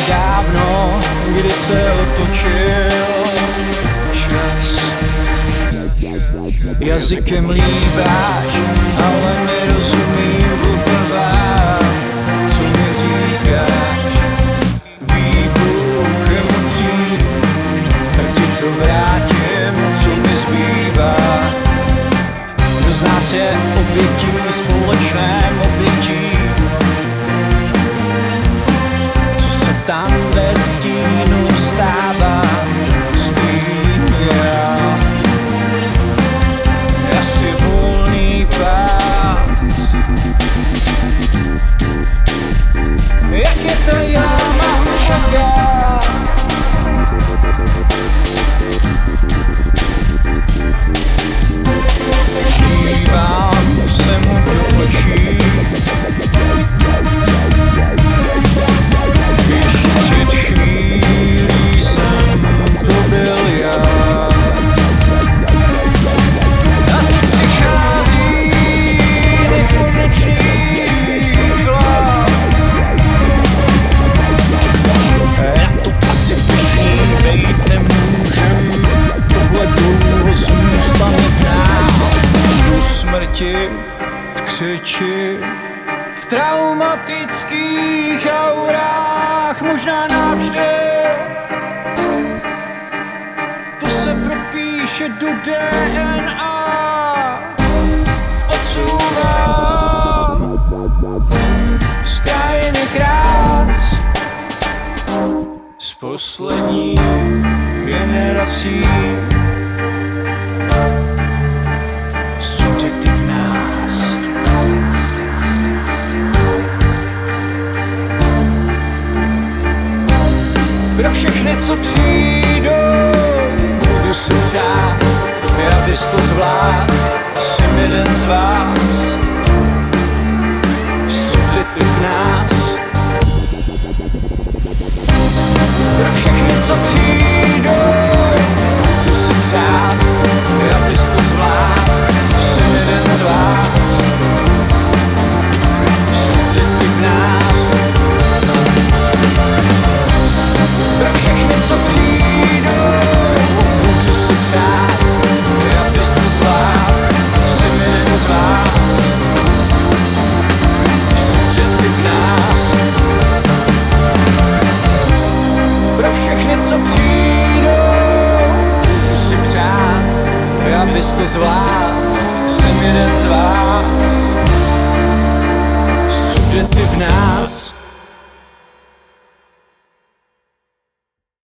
dávno, kdy se otočil čas. Jazykem líbáš, ale nerozumím poprvé, co mi říkáš. Výbuch emocí, tak ti to vrátím, co mi zbývá. Kdo z nás je obětí společném obětí? Co se tam ve stínu stává? Stejný já. Asi volný pás. Jak je to já mám čekat? Dívám se mu do očí. Ještě před chvílí jsem to byl já. A tu přichází nekonečný hlas. Já to asi pyšný bejt nemůžem. Tohle dlouho zůstane v nás. Do smrti v křeči, v traumatických aurách, možná navždy. To se propíše do DNA. Odsouvám z krajiny krás, z poslední generací. Sudety v nás. Pro všechny, co přijdou, budu si přát, abys to zvlád, jsem jeden z vás. Sudety v nás. Pro všechny, co přijdou, budu si přát, abys to zvlád, jsem jeden z vás. Sudety v nás. Pro všechny, co přijdou, budu si přát, abys to zvlád, jsem jeden z vás. Sudety v nás. Pro všechny, co přijdou, budu si přát, abys to zvlád, jsem jeden z vás. Sudety v nás.